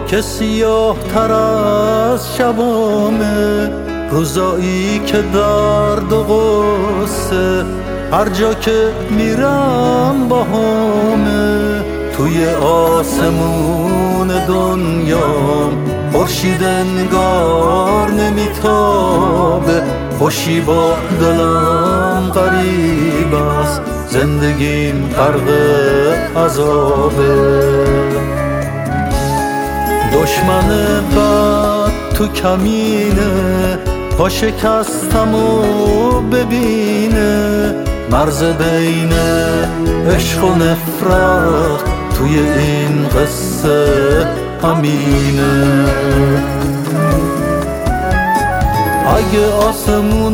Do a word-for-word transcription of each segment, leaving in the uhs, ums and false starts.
که سیاه تر از شبامه، روزایی که درد و غصه هر جا که میرم با همه. توی آسمون دنیام خورشید انگار نمیتابه، خوشی با دلم غریب است، زندگیم غرق عذابه. دشمن بد تو کمینه، پا شکستم و ببینه، مرز بین عشق و نفرت توی این قصه همینه. اگه آسمون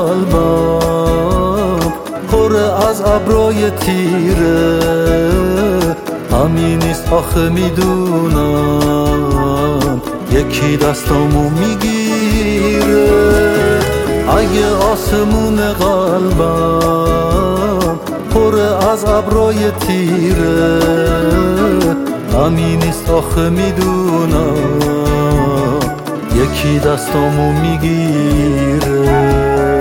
قلبم پر از ابرای تیره، همینیست آخه میدونم یکی دستامو میگیره. اگه آسمون قلبم پر از ابرای تیره، همینیست آخه میدونم یکی دستامو میگیره.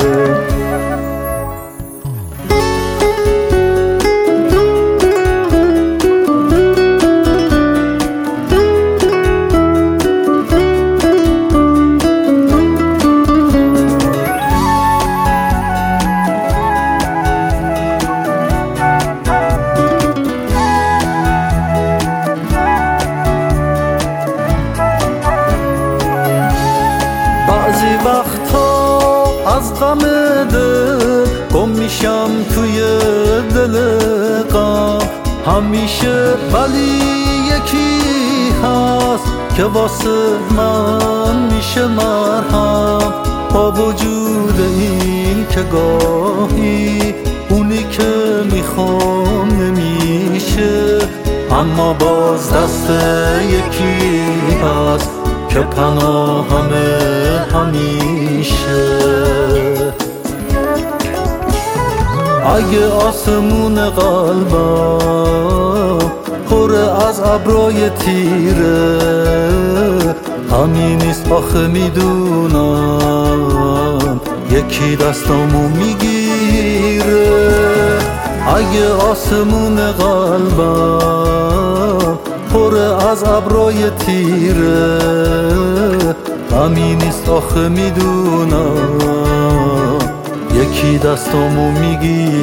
بعضی وقتا از غم دل گم میشم توی دل غم، همیشه ولی یکی هست که واسه من میشه مرهم. با وجود این که گاهی اونی که میخوام نمیشه، اما باز دست یکی هست که پناهمه همیشه. اگه آسمون قلبم پر از ابرای تیره، همینیست آخه میدونم یکی دستامو میگیره. اگه آسمون قلبم پر از ابرای تیره، همینیست آخه میدونم یکی دستامو میگیره.